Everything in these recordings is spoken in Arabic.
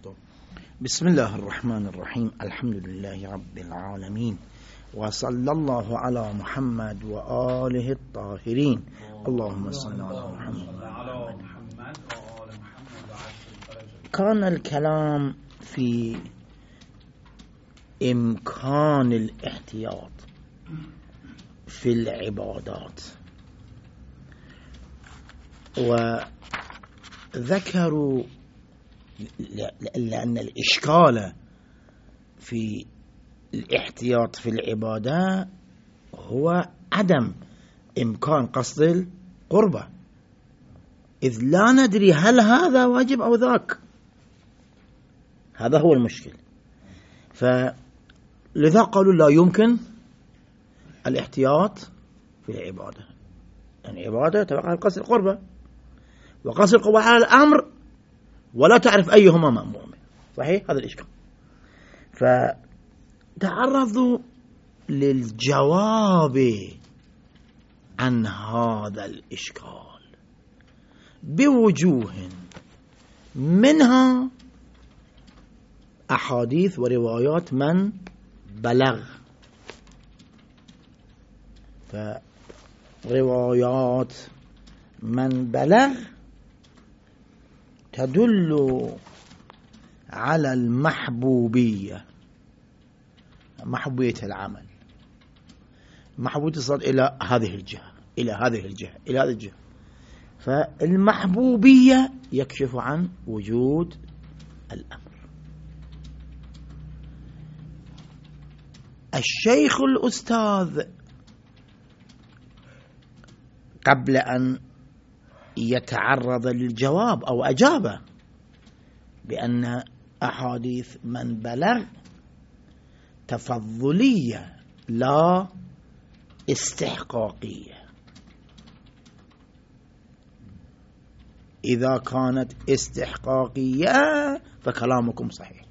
أفضل. بسم الله الرحمن الرحيم. الحمد لله رب العالمين، وصلى الله على محمد وآله الطاهرين. اللهم صل على محمد. كان الكلام في إمكان الاحتياط في العبادات، وذكروا لأن الإشكال في الاحتياط في العبادة هو عدم إمكان قصد القربة، إذ لا ندري هل هذا واجب أو ذاك. هذا هو المشكل. فلذا قالوا لا يمكن الاحتياط في العبادة، يعني عبادة تبقى على قصد القربة، وقصد القربة على الأمر ولا تعرف أيهما مأمور. صحيح؟ هذا الإشكال. فتعرضوا للجواب عن هذا الإشكال بوجوه، منها أحاديث وروايات من بلغ. فروايات من بلغ تدل على المحبوبية، محبوبية العمل، محبوبية الصلاة إلى هذه الجهة إلى هذه الجهة إلى هذه الجهة. فالمحبوبية يكشف عن وجود الأمر. الشيخ الأستاذ قبل أن يتعرض للجواب أو أجابه بأن أحاديث من بلغ تفضلية لا استحقاقية. إذا كانت استحقاقية فكلامكم صحيح،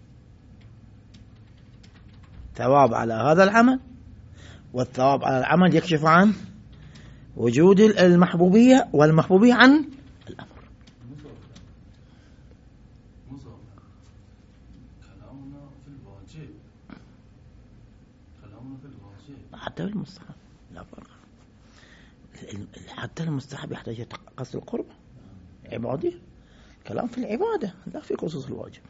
ثواب على هذا العمل، والثواب على العمل يكشف عن وجود المحبوبية، والمحبوبية عن الأمر. حتى المستحب لا فرق، حتى المستحب يحتاج قصد القرب عبادي، كلام في العبادة لا في خصوص الواجب.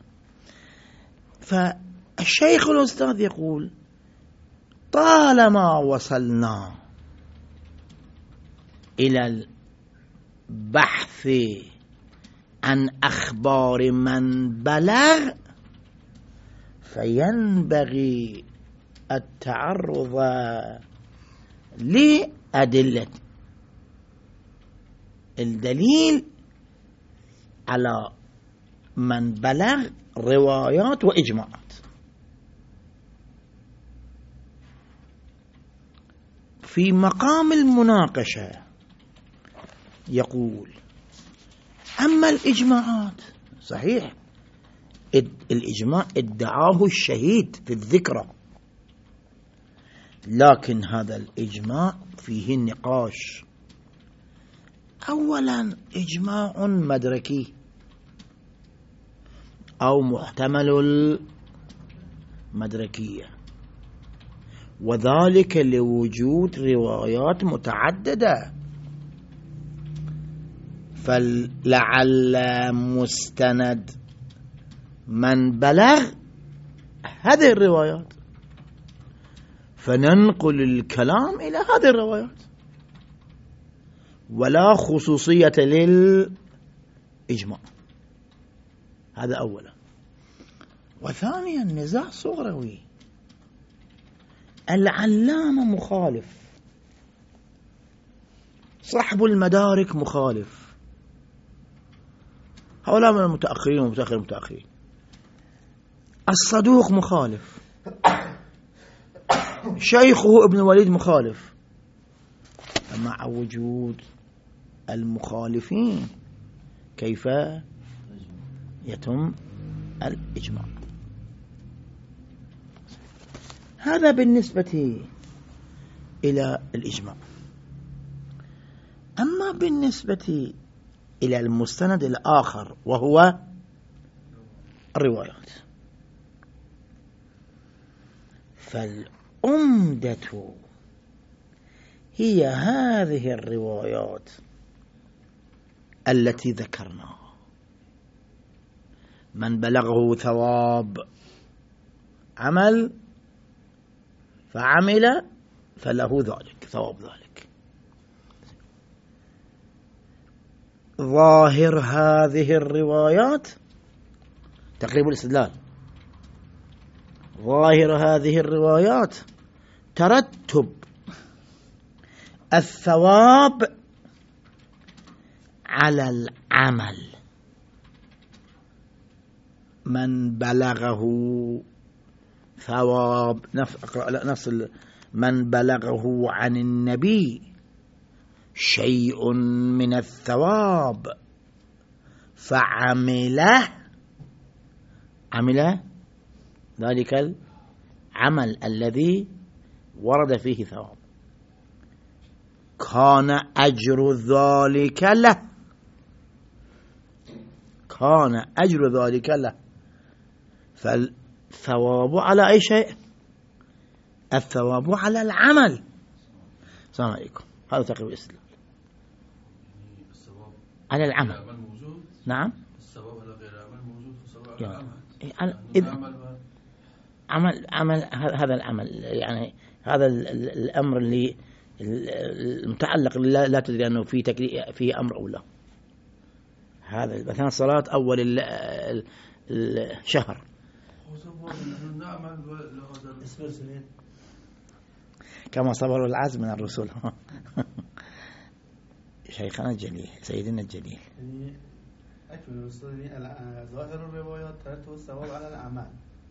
فالشيخ الأستاذ يقول طالما وصلنا إلى البحث عن أخبار من بلغ فينبغي التعرض لأدلة الدليل على من بلغ روايات وإجماعات. في مقام المناقشة يقول أما الإجماعات صحيح، الإجماع ادعاه الشهيد في الذكرى، لكن هذا الإجماع فيه نقاش. أولا إجماع مدركي أو محتمل المدركية، وذلك لوجود روايات متعددة، فلعل مستند من بلغ هذه الروايات، فننقل الكلام إلى هذه الروايات، ولا خصوصية للإجماع. هذا أولا. وثانيا نزاع صغروي، العلامة مخالف، صاحب المدارك مخالف، هؤلاء من المتأخرين ومتأخر المتأخرين، الصدوق مخالف، شيخه ابن الوليد مخالف. مع وجود المخالفين كيف يتم الإجماع؟ هذا بالنسبة إلى الإجماع. أما بالنسبة إلى المستند الآخر وهو الروايات. فالأمدة هي هذه الروايات التي ذكرناها. من بلغه ثواب عمل فعمل فله ذلك ثواب ذلك. ظاهر هذه الروايات تقريب الاستدلال. ظاهر هذه الروايات ترتب الثواب على العمل. من بلغه ثواب نفس من بلغه عن النبي شيء من الثواب فعمله، عمل ذلك العمل الذي ورد فيه ثواب، كان أجر ذلك له، كان أجر ذلك له. فالثواب على أي شيء؟ الثواب على العمل. السلام عليكم. هذا تقريب الإسلام على العمل. نعم. الثواب على غير العمل موجود، الثواب على العمل. عمل هذا العمل، يعني هذا الأمر اللي المتعلق لا تدري أنه فيه أمر أو لا. هذا مثلا الصلاة أول الشهر كما صبروا العزم من الرسل. شيخنا الجليل سيدنا الجليل. ظاهر الروايات ترتب الثواب على الأعمال.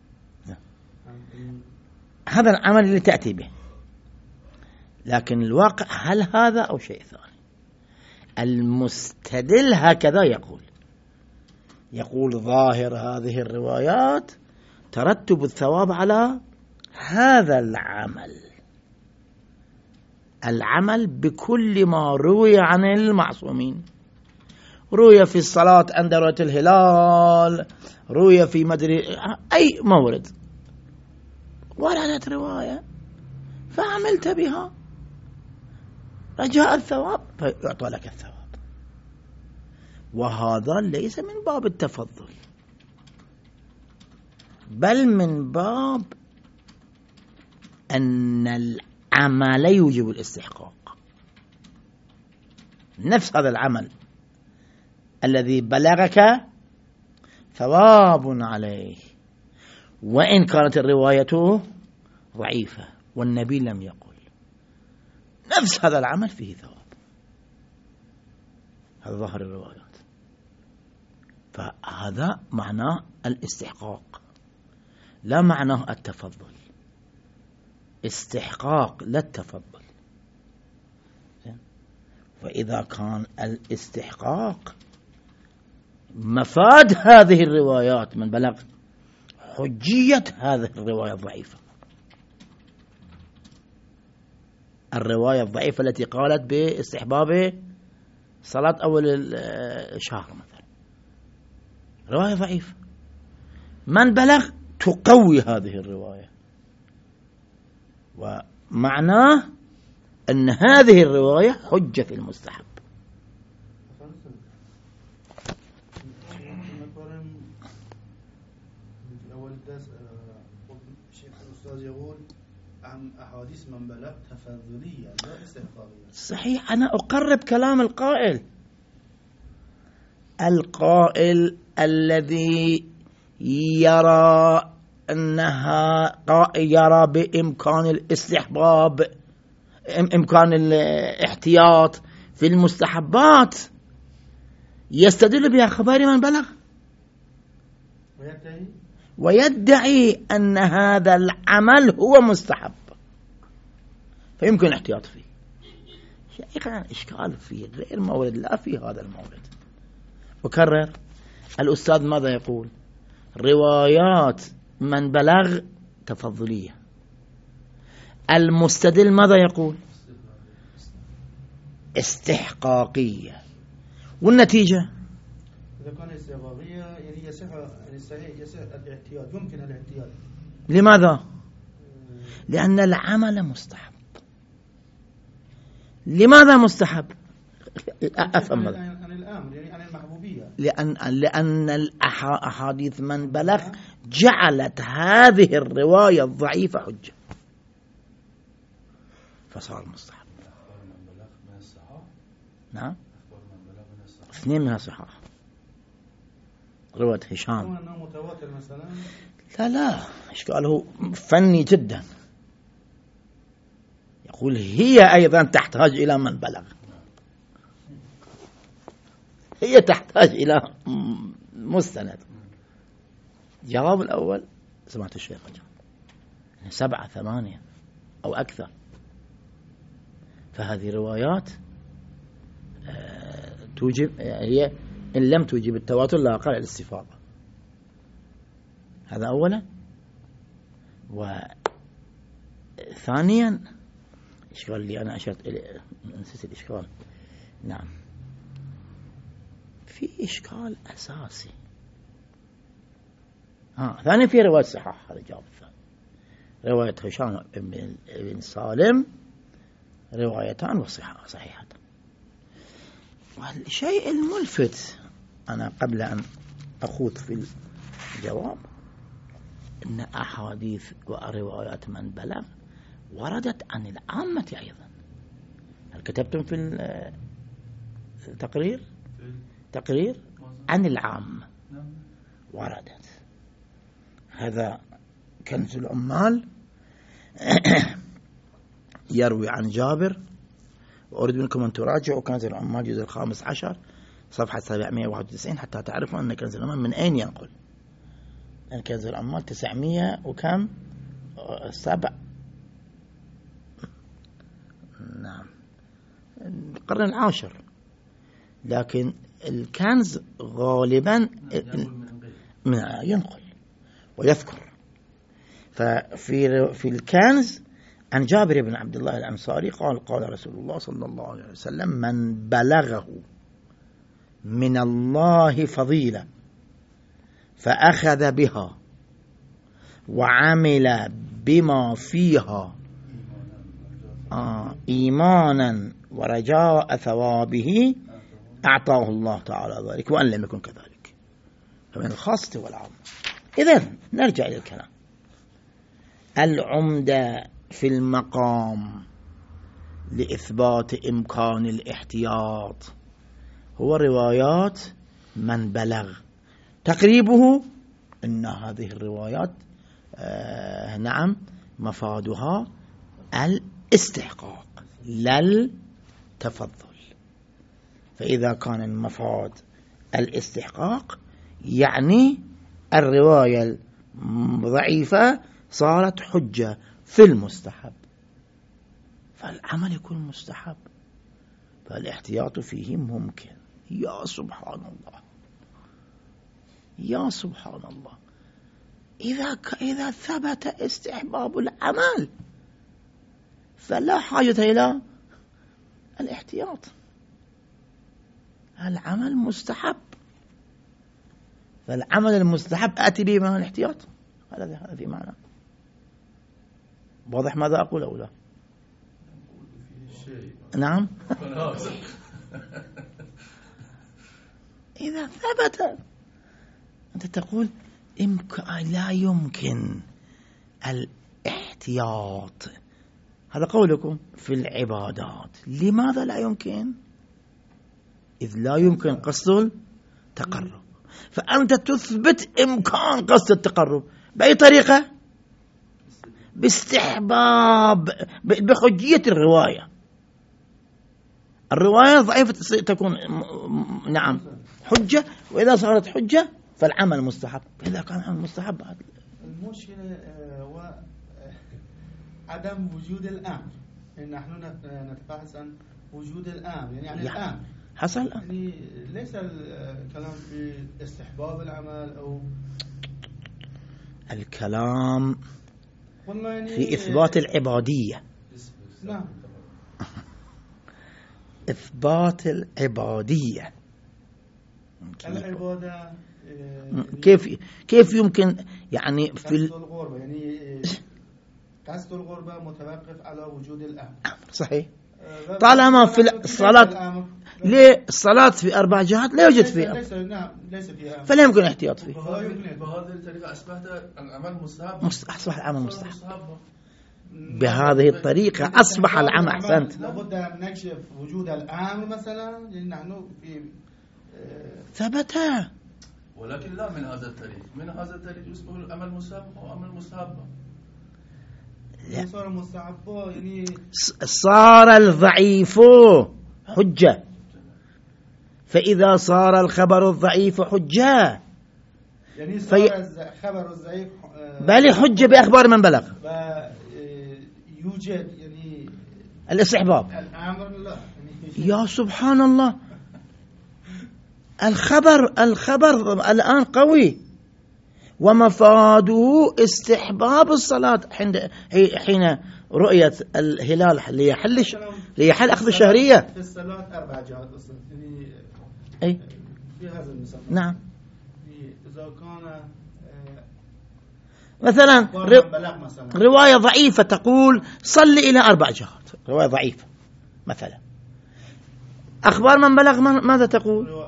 هذا العمل اللي تأتي به، لكن الواقع هل هذا أو شيء ثاني؟ المستدل هكذا يقول ظاهر هذه الروايات ترتب الثواب على هذا العمل بكل ما روي عن المعصومين. روي في الصلاة عند رؤية الهلال، روي في مدري أي مورد وردت رواية فعملت بها رجاء الثواب فيعطى لك الثواب. وهذا ليس من باب التفضل، بل من باب أن العمل يوجب الاستحقاق. نفس هذا العمل الذي بلغك ثواب عليه، وإن كانت الرواية ضعيفة والنبي لم يقل، نفس هذا العمل فيه ثواب. هذا ظاهر الروايات. فهذا معناه الاستحقاق لا معناه التفضل. استحقاق لا التفضل. فإذا كان الاستحقاق مفاد هذه الروايات من بلغ حجية هذه الرواية الضعيفة، الرواية الضعيفة التي قالت باستحباب صلاة أول الشهر مثلا، رواية ضعيفة، من بلغ تقوي هذه الرواية، ومعناه أن هذه الرواية حجة في المستحب. أول درس الشيخ الأستاذ يقول عن أحاديث من بلغ تفضلية لا استحقاقية. صحيح، أنا أقرب كلام القائل الذي يرى أنها يرى بإمكان الاستحباب، إمكان الاحتياط في المستحبات، يستدل بها خبر من بلغ ويدعي أن هذا العمل هو مستحب فيمكن الاحتياط فيه. شيخنا إشكال فيه غير مورد، لا في هذا المورد. وكرر الأستاذ ماذا يقول؟ روايات من بلغ تفضلية. المستدل ماذا يقول؟ استحقاقية. والنتيجة إذا كان استحبابية يعني يصح، يعني صحيح يصح الاحتياط، يمكن الاحتياط. لماذا؟ لأن العمل مستحب. لماذا مستحب؟ أفهم عن الأمر، يعني عن المحبوبية. لأن الأحاديث من بلغ جعلت هذه الرواية الضعيفة حجة، فصار مستحب. نعم، اثنين من الصحاح. رواية هشام متواتر مثلا. لا إشكاله فني جدا. يقول هي أيضا تحتاج إلى من بلغ، هي تحتاج إلى مستند. الجواب الأول سمعت الشيخ 7 8 أو أكثر. فهذه روايات توجب، هي إن لم توجب التواتر لا أقل الاستفاضة. هذا أولا. وثانيا إشكال اللي أنا أشرت إليه، نسيت الإشكال. نعم، في إشكال أساسي. ثانيا في رواية صحاح، هذا الجواب الثاني. رواية هشام بن سالم روايتان وصحيحتان. والشيء الملفت، أنا قبل أن أخوض في الجواب، أن أحاديث وروايات من بلغ وردت عن العامة أيضا. هل كتبتم في التقرير؟ تقرير عن العامة وردت. هذا كنز العمال يروي عن جابر، وأريد منكم أن تراجعوا كنز العمال الجزء 15 صفحة 791 حتى تعرفوا أن كنز العمال من أين ينقل. أن كنز العمال 900 وكم 7. نعم، القرن العاشر. لكن الكنز غالبا ينقل ويذكر. ففي الكنز عن جابر بن عبد الله الأنصاري قال قال رسول الله صلى الله عليه وسلم: من بلغه من الله فضيلة فأخذ بها وعمل بما فيها إيمانا ورجاء ثوابه أعطاه الله تعالى ذلك وأن لم يكن كذلك. فمن الخاصة والعام. إذن نرجع إلى الكلام. العمدة في المقام لإثبات إمكان الاحتياط هو روايات من بلغ. تقريبه أن هذه الروايات نعم مفادها الاستحقاق لا التفضل. فإذا كان المفاد الاستحقاق يعني الرواية الضعيفة صارت حجة في المستحب، فالعمل يكون مستحب، فالاحتياط فيه ممكن. يا سبحان الله، يا سبحان الله. إذا ثبت استحباب العمل فلا حاجة إلى الاحتياط. العمل مستحب، فالعمل المستحب آتي به من الاحتياط. هذا في معنى واضح ماذا أقول أو لا؟ نعم. إذا ثبت أنت تقول لا يمكن الاحتياط، هذا قولكم في العبادات. لماذا لا يمكن؟ إذ لا يمكن قصد التقرب، فأنت تثبت إمكان قصد التقرب بأي طريقة؟ باستحباب، بحجية الرواية. الرواية ضعيفة تكون نعم حجة، وإذا صارت حجة فالعمل مستحب. إذا كان العمل مستحب المشكلة هو عدم وجود الأمر. نحن نتبحث عن وجود الأمر، يعني الأمر حصل، يعني ليس الكلام في استحباب العمل أو الكلام في إثبات العبادية. نعم، إثبات العبادية. العبادة كيف يمكن يعني في قصد الغربة، يعني قصد الغربة متوقف على وجود الأمر. صحيح. طالما في الصلاة، ليه الصلاة في 4 جهات لا يوجد فيها، ليس فيها أمر، فلا يمكن احتياط فيه. بهذه الطريقة أصبحت العمل مستحب، أصبح العمل مستحب. بهذه الطريقة أصبح العمل. أحسنت. لابد أن نكشف وجود الأمر مثلا، نحن في ثبت، ولكن لا من هذا الطريق. من هذا الطريق يصبح العمل مستحب وعمل مستحب. صار مستحب، يعني صار الضعيف حجة، فإذا صار الخبر الضعيف حجة، يعني صار خبر الضعيف بل حجة بأخبار من بلغ، يوجد يعني الاستحباب. الأمر لا، يا سبحان الله، الخبر الآن قوي، ومفاده استحباب الصلاة حين رؤية الهلال ليحل أخذ الشهرية. في الصلاة 4 جهات يعني أي في هذا المثال. نعم. إذا كان مثلا رواية ضعيفة تقول صل إلى 4 جهات، رواية ضعيفة مثلا. أخبار من بلغ ماذا تقول؟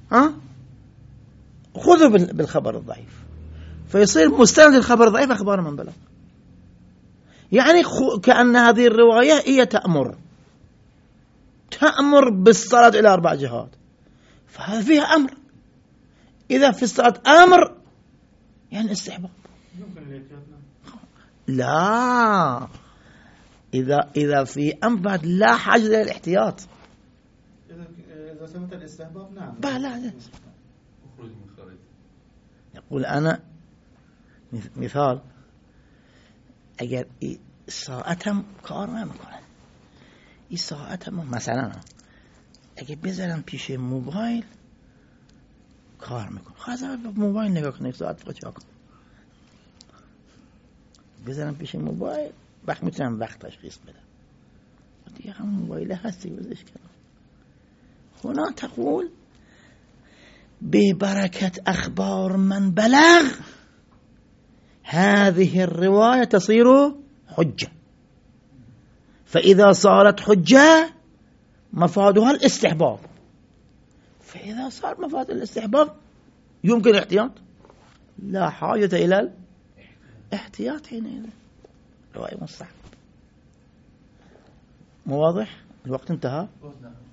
خذوا بالخبر الضعيف، فيصير مستند الخبر الضعيف أخبار من بلغ. يعني كأن هذه الرواية هي تأمر بالصلاة إلى 4 جهات، فهذا فيها أمر. إذا في الصلاة أمر يعني استحباب. لا، إذا في أمر بعد لا حاجة للاحتياط. إذا ثبت الاستحباب نعم. لا. يقول أنا مثال، اگر ساعتم کار نمیکنه، این ساعتم مثلا اگه بذارم پیش موبایل کار میکنه، خواهد موبایل نگاه کنه، ساعت فقط چه کنه، بذارم پیش موبایل وقت میتونم وقت تشخیص بدم، دیگه هم موبایل هستی بذارش کنم. هنا تقول ببركة أخبار من بلغ هذه الرواية تصير حجة، فإذا صارت حجة مفادها الاستحباب، فإذا صار مفاد الاستحباب يمكن الاحتياط، لا حاجة إلى الاحتياط حينئذ. رواية مستحب. مو واضح؟ الوقت انتهى.